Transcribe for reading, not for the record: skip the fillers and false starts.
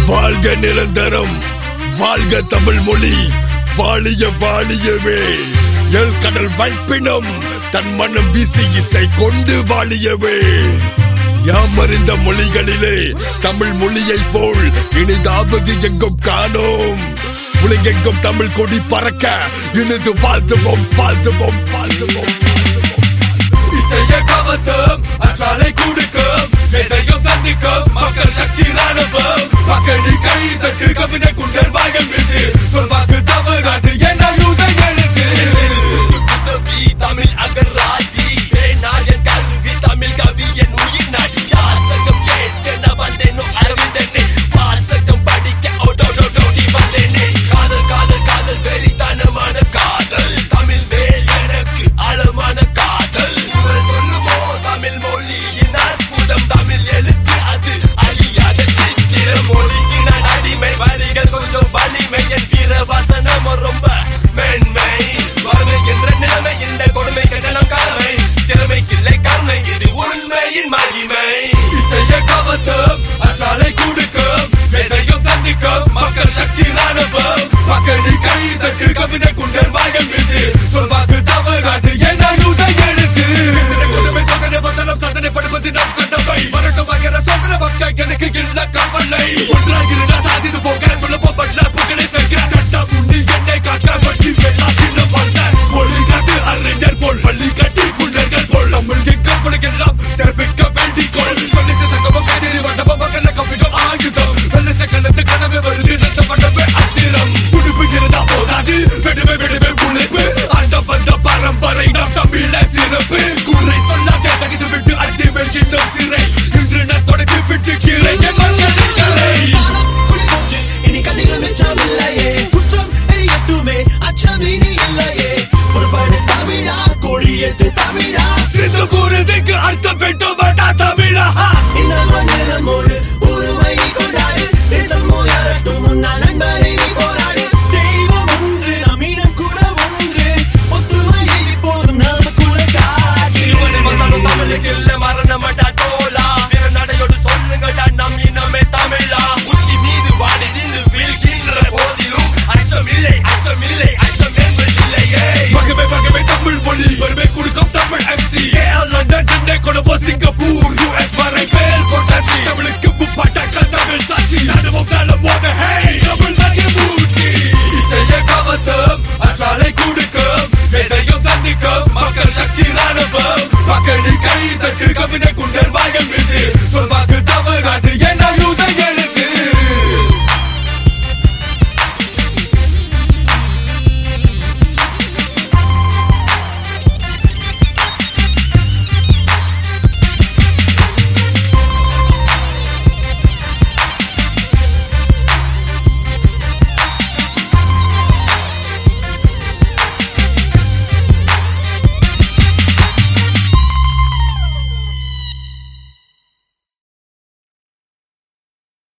வாழ்க நிரந்தரம், வாழ்க தமிழ் மொழி, வாழிய வாழியவே. எல் கடல் வைப்பினம் தன் மனம் வீசி இசை கொண்டு வாழியவே. யாம் அறிந்த மொழிகளிலே தமிழ் மொழியை போல் இனிதாவது எங்கும் காணோம். உலகெங்கும் தமிழ் கொடி பறக்க இனிது வாழ்த்துவோம், வாழ்த்துவோம், வாழ்த்துவோம். இசைய கவசம் அற்றாலை கொடுக்கும், எதையும் சந்திக்கும் மக்கள் சக்தி ராணுவம்.